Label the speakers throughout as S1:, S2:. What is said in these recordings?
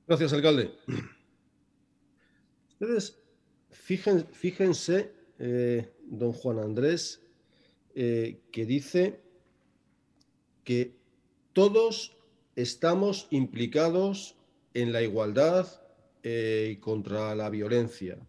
S1: Gracias, alcalde. Ustedes fíjense, don Juan Andrés, que dice que todos estamos implicados en la igualdad y contra la violencia.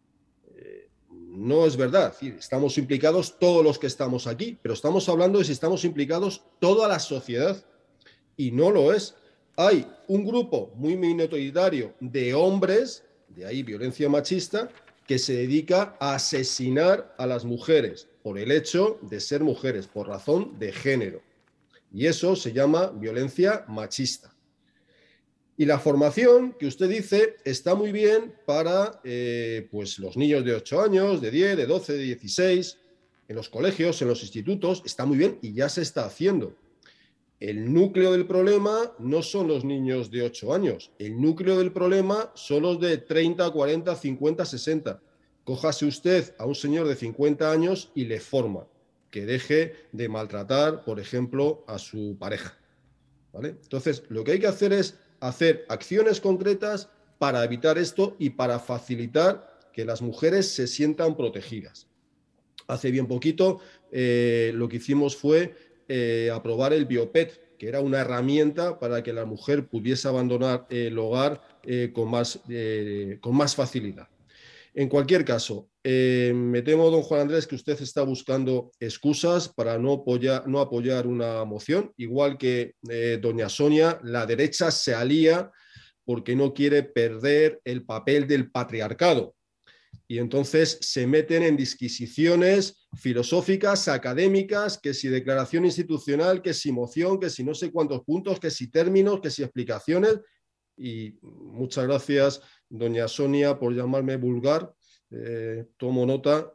S1: No es verdad, estamos implicados todos los que estamos aquí, pero estamos hablando de si estamos implicados toda la sociedad, y no lo es. Hay un grupo muy minoritario de hombres, de ahí violencia machista, que se dedica a asesinar a las mujeres por el hecho de ser mujeres, por razón de género. Y eso se llama violencia machista. Y la formación que usted dice está muy bien para pues los niños de 8 años, de 10, de 12, de 16, en los colegios, en los institutos, está muy bien y ya se está haciendo. El núcleo del problema no son los niños de 8 años. El núcleo del problema son los de 30, 40, 50, 60. Cójase usted a un señor de 50 años y le forma que deje de maltratar, por ejemplo, a su pareja. ¿Vale? Entonces, lo que hay que hacer es hacer acciones concretas para evitar esto y para facilitar que las mujeres se sientan protegidas. Hace bien poquito lo que hicimos fue aprobar el Biopet, que era una herramienta para que la mujer pudiese abandonar el hogar con más facilidad. En cualquier caso, me temo, don Juan Andrés, que usted está buscando excusas para no apoyar una moción, igual que doña Sonia, la derecha se alía porque no quiere perder el papel del patriarcado. Y entonces se meten en disquisiciones filosóficas, académicas, que si declaración institucional, que si moción, que si no sé cuántos puntos, que si términos, que si explicaciones. Y muchas gracias, doña Sonia, por llamarme vulgar. Tomo nota.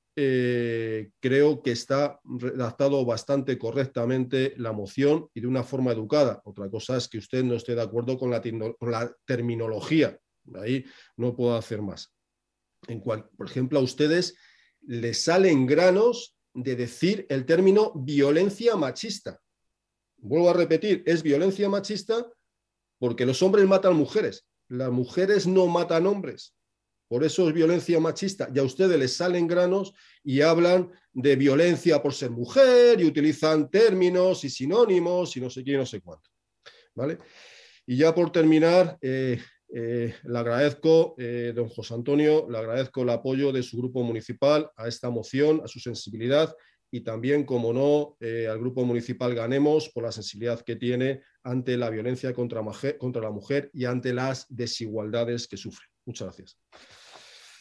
S1: Creo que está redactado bastante correctamente la moción y de una forma educada. Otra cosa es que usted no esté de acuerdo con la terminología. Ahí no puedo hacer más. Por ejemplo, a ustedes les salen granos de decir el término violencia machista. Vuelvo a repetir, es violencia machista porque los hombres matan mujeres, las mujeres no matan hombres. Por eso es violencia machista. Y a ustedes les salen granos y hablan de violencia por ser mujer y utilizan términos y sinónimos y no sé qué y no sé cuánto. ¿Vale? Y ya por terminar, le agradezco, don José Antonio, le agradezco el apoyo de su grupo municipal a esta moción, a su sensibilidad y también, como no, al grupo municipal Ganemos por la sensibilidad que tiene ante la violencia contra la mujer y ante las desigualdades que sufre. Muchas gracias.